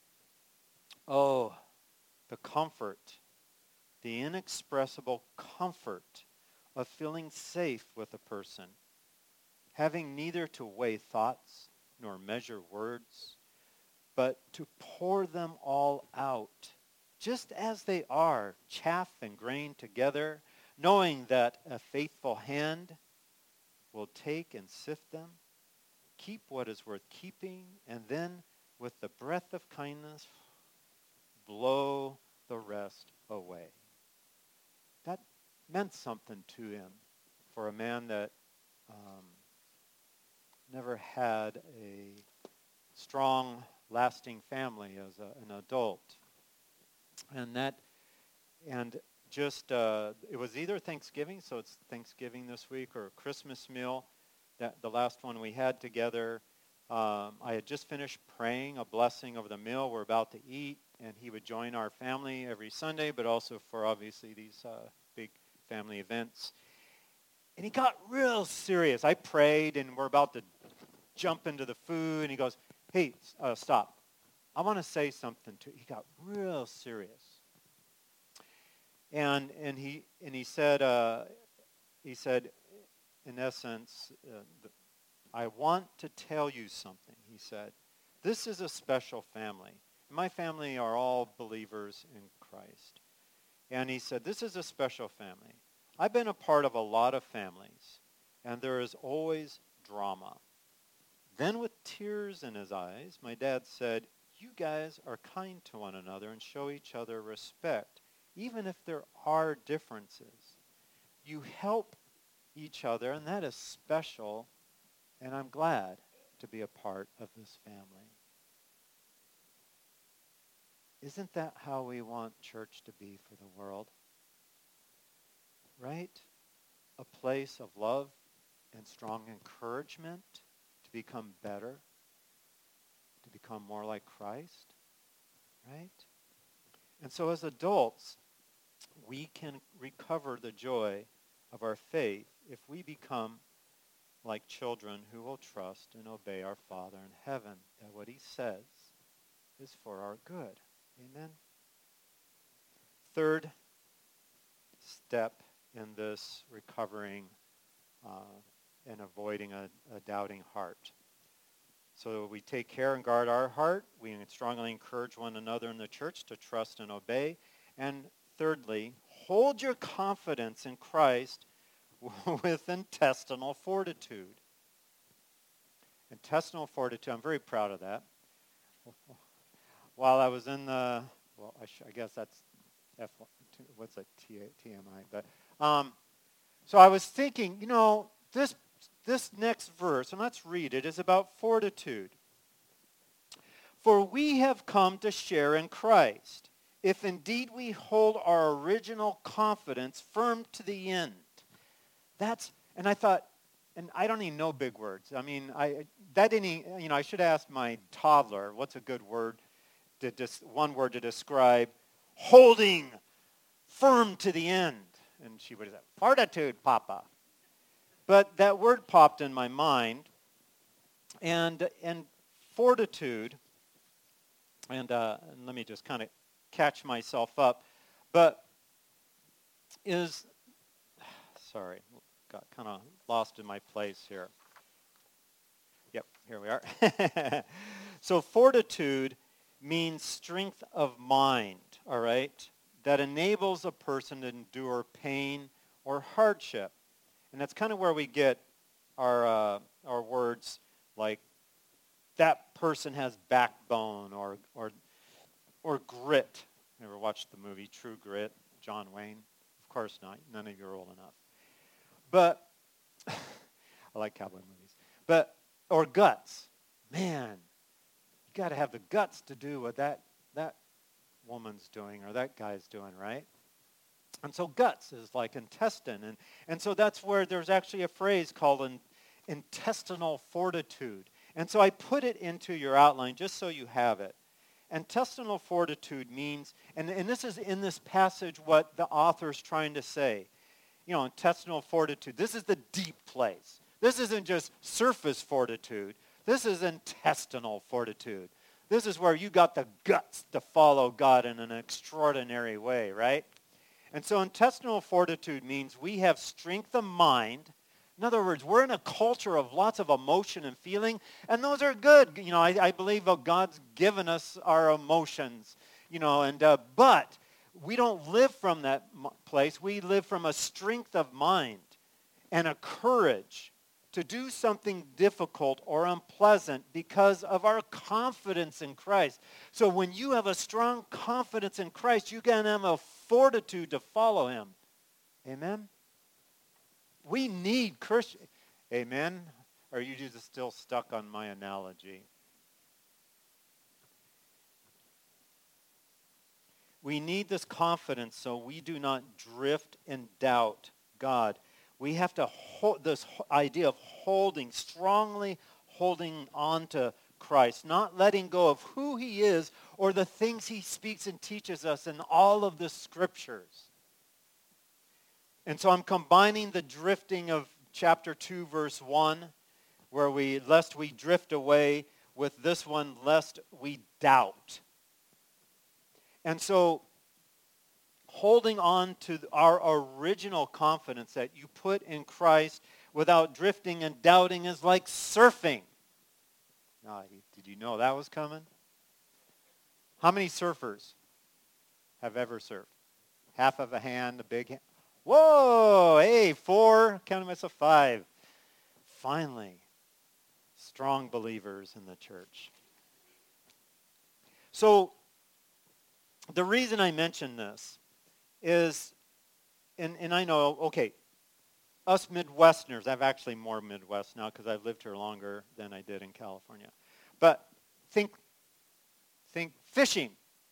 oh, the comfort, the inexpressible comfort of feeling safe with a person, having neither to weigh thoughts nor measure words, but to pour them all out, just as they are, chaff and grain together, knowing that a faithful hand will take and sift them, keep what is worth keeping, and then with the breath of kindness, blow the rest away. That meant something to him for a man that um, never had a strong, lasting family as a, an adult. And that, and just, uh, it was either Thanksgiving, so it's Thanksgiving this week, or a Christmas meal, that the last one we had together. Um, I had just finished praying a blessing over the meal we're about to eat, and he would join our family every Sunday, but also for obviously these uh, big family events. And he got real serious. I prayed, and we're about to jump into the food, and he goes, hey, uh, stop. I want to say something to you. He got real serious. And and he and he said uh, he said, in essence, uh, I want to tell you something. He said, this is a special family. My family are all believers in Christ. And he said, this is a special family. I've been a part of a lot of families, and there is always drama. Then with tears in his eyes, my dad said, you guys are kind to one another and show each other respect, even if there are differences. You help each other, and that is special, and I'm glad to be a part of this family. Isn't that how we want church to be for the world? Right? A place of love and strong encouragement to become better, to become more like Christ, right? And so as adults, we can recover the joy of our faith if we become like children who will trust and obey our Father in heaven, that what he says is for our good. Amen? Third step in this recovering uh, and avoiding a, a doubting heart. So we take care and guard our heart. We strongly encourage one another in the church to trust and obey. And thirdly, hold your confidence in Christ with intestinal fortitude. Intestinal fortitude, I'm very proud of that. While I was in the, well, I, sh- I guess that's F, what's a T, T M I? But um, so I was thinking, you know, this this next verse, and let's read it, is about fortitude. For we have come to share in Christ, if indeed we hold our original confidence firm to the end. That's, and I thought, and I don't even know big words. I mean, I that didn't, even, you know, I should ask my toddler, what's a good word, to dis, one word to describe holding firm to the end. And she would have said, fortitude, Papa. But that word popped in my mind, and and fortitude, and, uh, and let me just kind of catch myself up, but is, sorry, got kind of lost in my place here. Yep, here we are. So fortitude means strength of mind, all right, that enables a person to endure pain or hardship. And that's kind of where we get our uh, our words like that person has backbone or or or grit. Ever watched the movie True Grit? John Wayne? Of course not. None of you are old enough. But I like cowboy movies. But or guts. Man, you got to have the guts to do what that that woman's doing or that guy's doing, right? And so guts is like intestine. And, and so that's where there's actually a phrase called an intestinal fortitude. And so I put it into your outline just so you have it. Intestinal fortitude means, and, and this is in this passage what the author's trying to say. You know, intestinal fortitude. This is the deep place. This isn't just surface fortitude. This is intestinal fortitude. This is where you got the guts to follow God in an extraordinary way, right? And so intestinal fortitude means we have strength of mind. In other words, we're in a culture of lots of emotion and feeling, and those are good. You know, I, I believe that God's given us our emotions, you know, and uh, but we don't live from that place. We live from a strength of mind and a courage to do something difficult or unpleasant because of our confidence in Christ. So when you have a strong confidence in Christ, you can have a fortitude to follow him. Amen? We need Christians. Amen? Or are you just still stuck on my analogy? We need this confidence so we do not drift and doubt God. We have to hold this idea of holding, strongly holding on to Christ, not letting go of who he is or the things he speaks and teaches us in all of the scriptures. And so I'm combining the drifting of chapter two, verse one, where we, lest we drift away, with this one, lest we doubt. And so holding on to our original confidence that you put in Christ without drifting and doubting is like surfing. Now, did you know that was coming? How many surfers have ever surfed? Half of a hand, a big hand. Whoa, hey, four, counting myself, five. Finally, strong believers in the church. So, the reason I mention this is, and, and I know, okay, us Midwesterners, I have actually more Midwest now because I've lived here longer than I did in California. But think, think fishing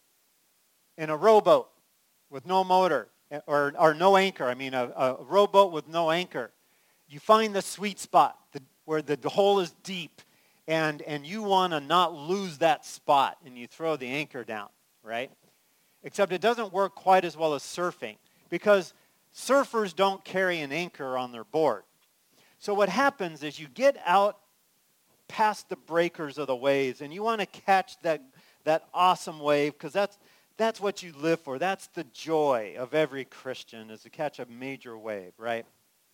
in a rowboat with no motor, or, or no anchor. I mean, a, a rowboat with no anchor. You find the sweet spot the, where the, the hole is deep, and, and you want to not lose that spot, and you throw the anchor down, right? Except it doesn't work quite as well as surfing, because surfers don't carry an anchor on their board. So what happens is you get out past the breakers of the waves, and you want to catch that, that awesome wave, because that's, that's what you live for. That's the joy of every Christian, is to catch a major wave, right?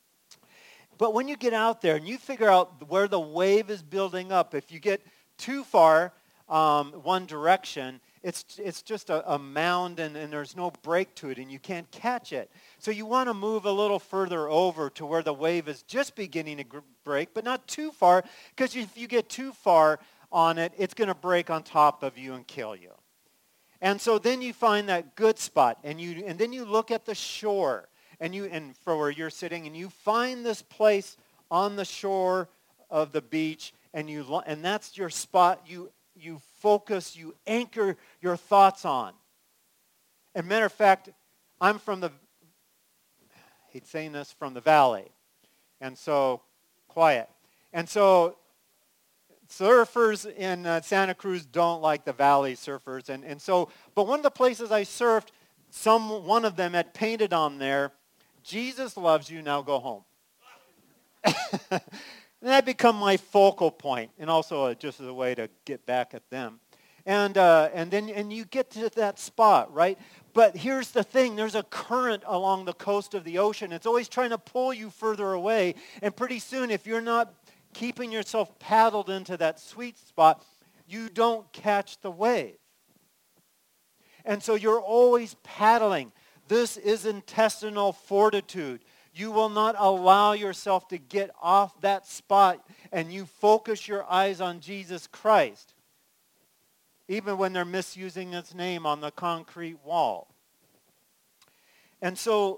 But when you get out there and you figure out where the wave is building up, if you get too far um, one direction, it's it's just a, a mound and, and there's no break to it and you can't catch it. So you want to move a little further over to where the wave is just beginning to gr- break, but not too far, because if you get too far on it, it's going to break on top of you and kill you. And so then you find that good spot, and you and then you look at the shore, and you and for where you're sitting, and you find this place on the shore of the beach, and you and that's your spot. You you focus, you anchor your thoughts on. And matter of fact, I'm from the, I hate saying this, from the valley, and so quiet, and so. Surfers in uh, Santa Cruz don't like the valley surfers. And, and so, but one of the places I surfed, some, one of them had painted on there, Jesus loves you, now go home. And that become my focal point, and also uh, just as a way to get back at them. And, uh, and then and you get to that spot, right? But here's the thing. There's a current along the coast of the ocean. It's always trying to pull you further away. And pretty soon, if you're not keeping yourself paddled into that sweet spot, you don't catch the wave. And so you're always paddling. This is intestinal fortitude. You will not allow yourself to get off that spot, and you focus your eyes on Jesus Christ, even when they're misusing his name on the concrete wall. And so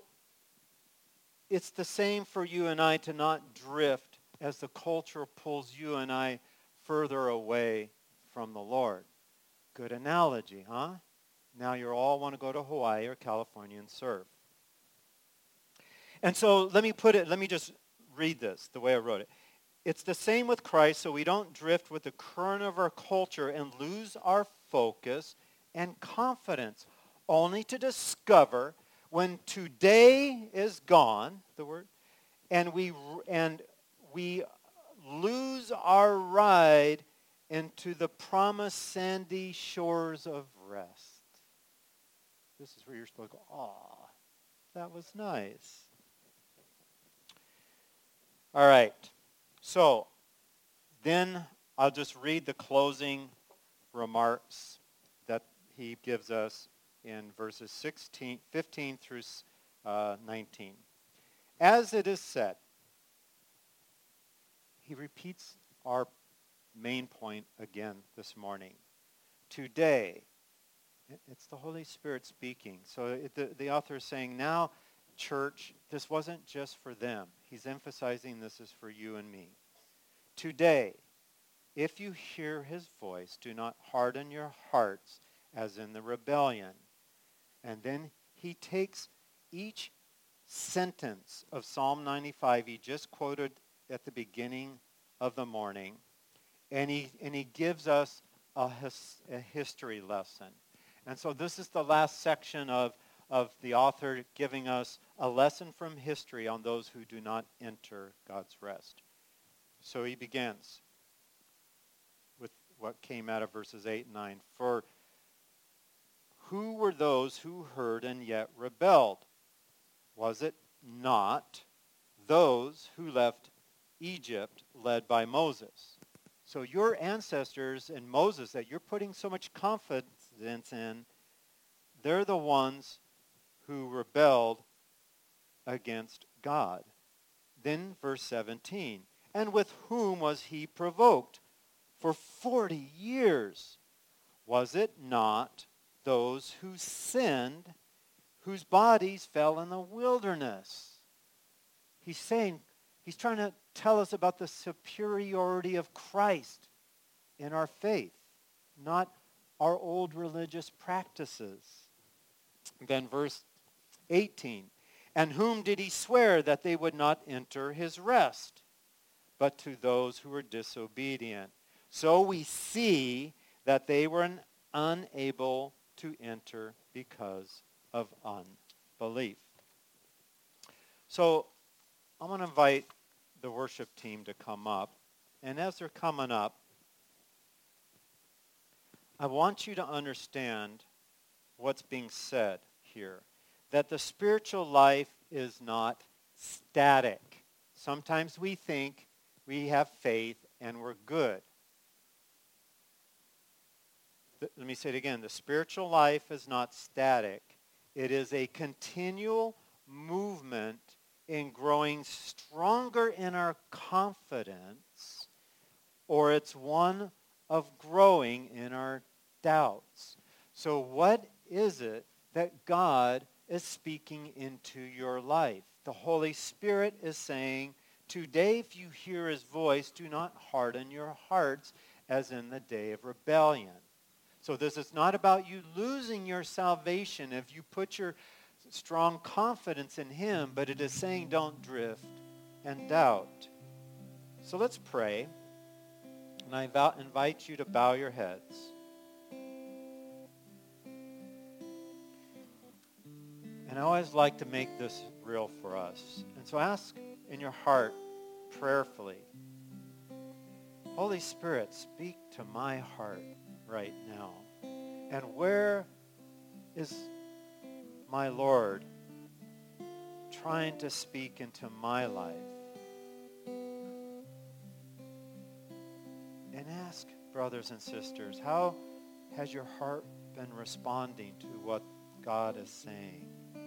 it's the same for you and I to not drift as the culture pulls you and I further away from the Lord. Good analogy, huh? Now you all want to go to Hawaii or California and surf. And so let me put it, let me just read this the way I wrote it. It's the same with Christ, so we don't drift with the current of our culture and lose our focus and confidence, only to discover when today is gone, the word, and we and we lose our ride into the promised sandy shores of rest. This is where you're supposed to go, aw, that was nice. All right. So then I'll just read the closing remarks that he gives us in verses sixteen, fifteen through uh, nineteen. As it is said, he repeats our main point again this morning. Today, it's the Holy Spirit speaking. So it, the, the author is saying, now, church, this wasn't just for them. He's emphasizing this is for you and me. Today, if you hear his voice, do not harden your hearts as in the rebellion. And then he takes each sentence of Psalm ninety-five he just quoted at the beginning of the morning, and he and he gives us a, his, a history lesson. And so this is the last section of, of the author giving us a lesson from history on those who do not enter God's rest. So he begins with what came out of verses eight and nine. For who were those who heard and yet rebelled? Was it not those who left Egypt led by Moses? So your ancestors and Moses that you're putting so much confidence in, they're the ones who rebelled against God. Then verse seventeen, and with whom was he provoked? For forty years. Was it not those who sinned, whose bodies fell in the wilderness? He's saying, he's trying to tell us about the superiority of Christ in our faith, not our old religious practices. Then verse eighteen, and whom did he swear that they would not enter his rest? But to those who were disobedient. So we see that they were unable to enter because of unbelief. So I'm going to invite the worship team to come up. And as they're coming up, I want you to understand what's being said here. That the spiritual life is not static. Sometimes we think we have faith and we're good. Let me say it again. The spiritual life is not static. It is a continual movement in growing stronger in our confidence, or it's one of growing in our doubts. So what is it that God is speaking into your life? The Holy Spirit is saying, today if you hear his voice, do not harden your hearts as in the day of rebellion. So this is not about you losing your salvation if you put your strong confidence in him, but it is saying don't drift and doubt. So let's pray. And I invite you to bow your heads. And I always like to make this real for us. And so ask in your heart prayerfully, Holy Spirit, speak to my heart right now. And where is my Lord trying to speak into my life? And ask, brothers and sisters, how has your heart been responding to what God is saying?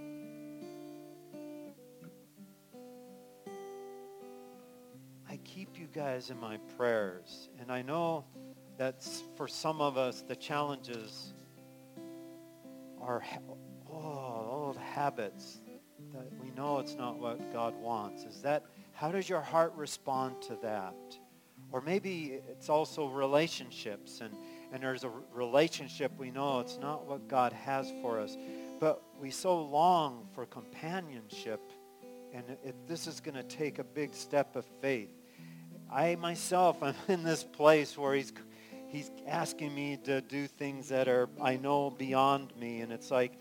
I keep you guys in my prayers, and I know that for some of us, the challenges are oh, old habits that we know it's not what God wants. Is that, how does your heart respond to that? Or maybe it's also relationships, and, and there's a relationship we know it's not what God has for us, but we so long for companionship, and it, it, this is going to take a big step of faith. I myself am in this place where he's he's asking me to do things that are, I know, beyond me, and it's like,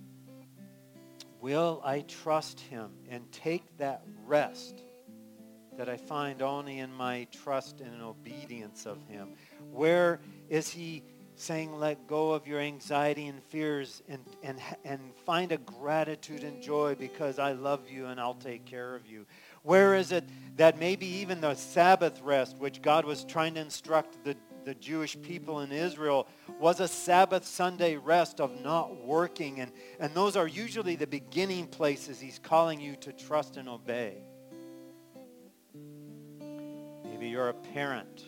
will I trust him and take that rest that I find only in my trust and obedience of him? Where is he saying, let go of your anxiety and fears and, and, and find a gratitude and joy because I love you and I'll take care of you? Where is it that maybe even the Sabbath rest, which God was trying to instruct the, the Jewish people in Israel, was a Sabbath Sunday rest of not working? And, and those are usually the beginning places he's calling you to trust and obey. Maybe you're a parent.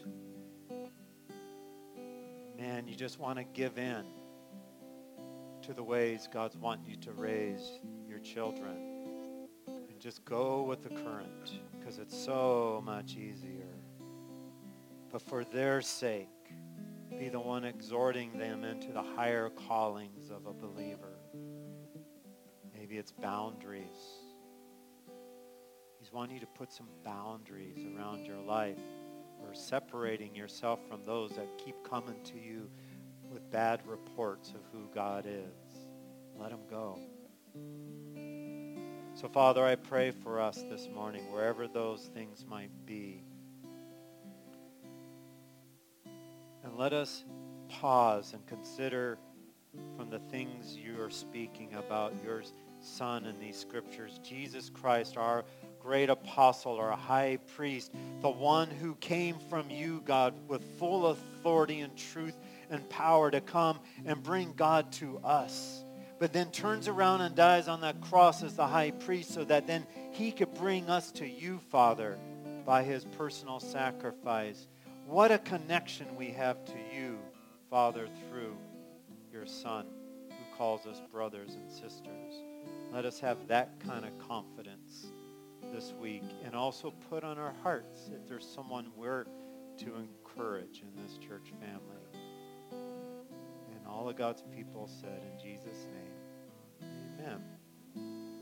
Man, you just want to give in to the ways God's wanting you to raise your children. And just go with the current because it's so much easier. But for their sake, be the one exhorting them into the higher callings of a believer. Maybe it's boundaries. He's wanting you to put some boundaries around your life, or separating yourself from those that keep coming to you with bad reports of who God is. Let them go. So, Father, I pray for us this morning, wherever those things might be. And let us pause and consider from the things you are speaking about your Son in these scriptures. Jesus Christ, our great apostle, our high priest, the one who came from you, God, with full authority and truth and power to come and bring God to us, but then turns around and dies on that cross as the high priest so that then he could bring us to you, Father, by his personal sacrifice. What a connection we have to you, Father, through your Son who calls us brothers and sisters. Let us have that kind of confidence this week, and also put on our hearts if there's someone we're to encourage in this church family. And all of God's people said in Jesus' name, amen.